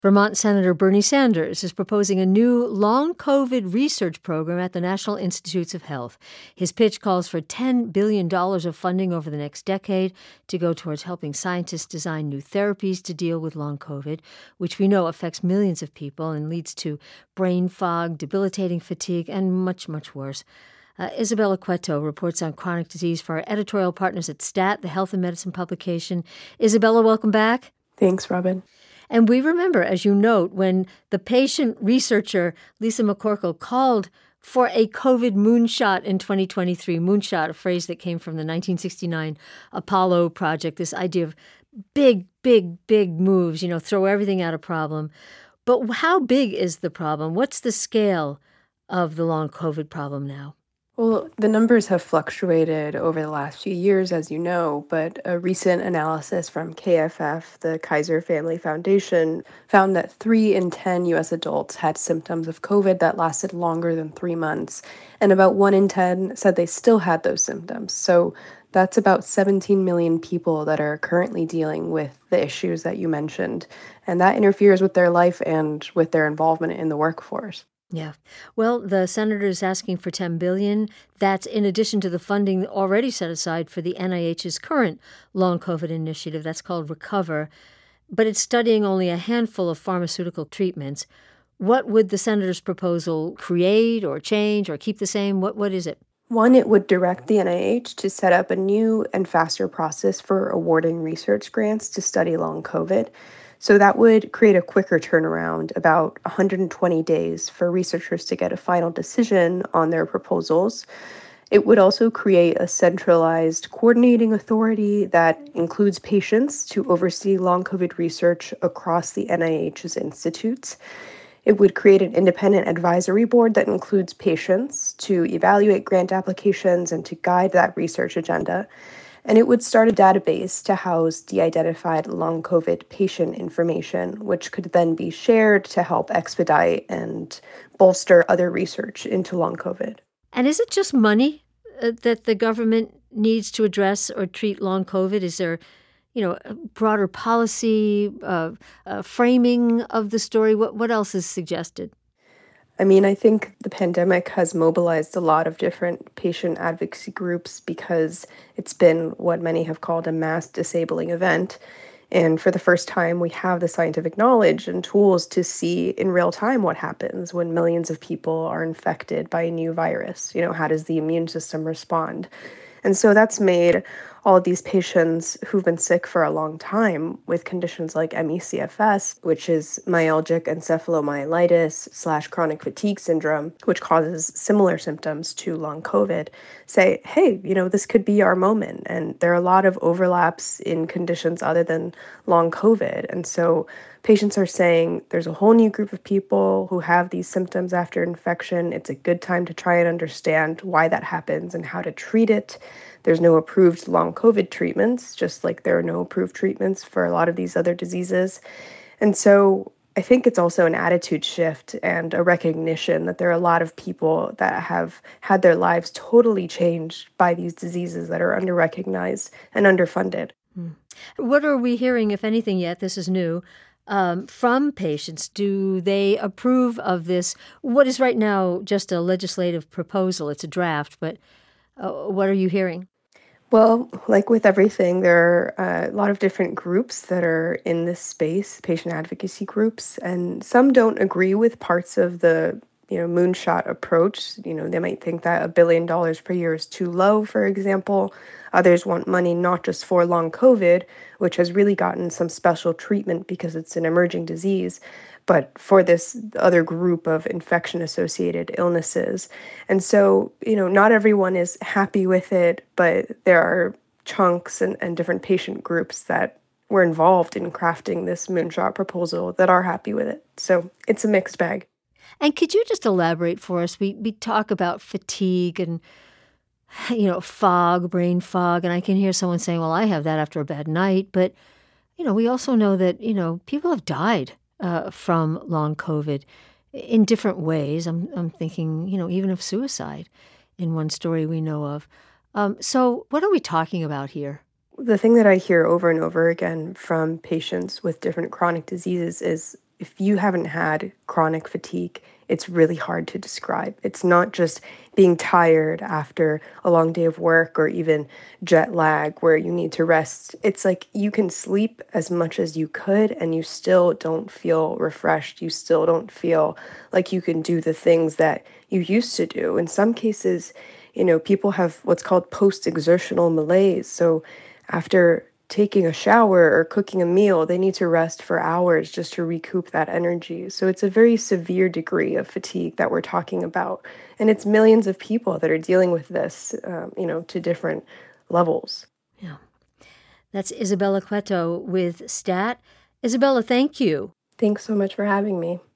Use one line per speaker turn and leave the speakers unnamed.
Vermont Senator Bernie Sanders is proposing a new long COVID research program at the National Institutes of Health. His pitch calls for $10 billion of funding over the next decade to go towards helping scientists design new therapies to deal with long COVID, which we know affects millions of people and leads to brain fog, debilitating fatigue, and much, much worse. Isabella Cueto reports on chronic disease for our editorial partners at STAT, the health and medicine publication. Isabella, welcome back.
Thanks, Robin.
And we remember, as you note, when the patient researcher Lisa McCorkle called for a COVID moonshot in 2023, moonshot, a phrase that came from the 1969 Apollo project, this idea of big, big, big moves, throw everything at a problem. But how big is the problem? What's the scale of the long COVID problem now?
Well, the numbers have fluctuated over the last few years, as you know, but a recent analysis from KFF, the Kaiser Family Foundation, found that 3 in 10 U.S. adults had symptoms of COVID that lasted longer than 3 months, and about 1 in 10 said they still had those symptoms. So that's about 17 million people that are currently dealing with the issues that you mentioned, and that interferes with their life and with their involvement in the workforce.
Yeah. Well, the senator is asking for $10 billion. That's in addition to the funding already set aside for the NIH's current long COVID initiative. That's called RECOVER. But it's studying only a handful of pharmaceutical treatments. What would the senator's proposal create or change or keep the same? What is it?
One, it would direct the NIH to set up a new and faster process for awarding research grants to study long COVID. So that would create a quicker turnaround, about 120 days, for researchers to get a final decision on their proposals. It would also create a centralized coordinating authority that includes patients to oversee long COVID research across the NIH's institutes. It would create an independent advisory board that includes patients to evaluate grant applications and to guide that research agenda. And it would start a database to house de-identified long COVID patient information, which could then be shared to help expedite and bolster other research into long COVID.
And is it just money that the government needs to address or treat long COVID? Is there, a broader policy framing of the story? What else is suggested?
I think the pandemic has mobilized a lot of different patient advocacy groups because it's been what many have called a mass disabling event. And for the first time, we have the scientific knowledge and tools to see in real time what happens when millions of people are infected by a new virus. How does the immune system respond? And so that's made all of these patients who've been sick for a long time with conditions like ME/CFS, which is myalgic encephalomyelitis / chronic fatigue syndrome, which causes similar symptoms to long COVID, say, hey, this could be our moment. And there are a lot of overlaps in conditions other than long COVID. And so patients are saying there's a whole new group of people who have these symptoms after infection. It's a good time to try and understand why that happens and how to treat it. There's no approved long COVID treatments, just like there are no approved treatments for a lot of these other diseases. And so I think it's also an attitude shift and a recognition that there are a lot of people that have had their lives totally changed by these diseases that are underrecognized and underfunded.
What are we hearing, if anything, yet? This is new. From patients? Do they approve of this? What is right now just a legislative proposal? It's a draft, but what are you hearing?
Well, like with everything, there are a lot of different groups that are in this space, patient advocacy groups, and some don't agree with parts of the moonshot approach. They might think that $1 billion per year is too low, for example. Others want money not just for long COVID, which has really gotten some special treatment because it's an emerging disease, but for this other group of infection-associated illnesses. And so, not everyone is happy with it, but there are chunks and different patient groups that were involved in crafting this moonshot proposal that are happy with it. So it's a mixed bag.
And could you just elaborate for us? We talk about fatigue and, fog, brain fog, and I can hear someone saying, well, I have that after a bad night. But, we also know that, people have died from long COVID in different ways. I'm thinking, even of suicide in one story we know of. So what are we talking about here?
The thing that I hear over and over again from patients with different chronic diseases is if you haven't had chronic fatigue, it's really hard to describe. It's not just being tired after a long day of work or even jet lag where you need to rest. It's like you can sleep as much as you could and you still don't feel refreshed. You still don't feel like you can do the things that you used to do. In some cases, people have what's called post-exertional malaise. So after taking a shower or cooking a meal, they need to rest for hours just to recoup that energy. So it's a very severe degree of fatigue that we're talking about. And it's millions of people that are dealing with this, to different levels.
Yeah. That's Isabella Cueto with STAT. Isabella, thank you.
Thanks so much for having me.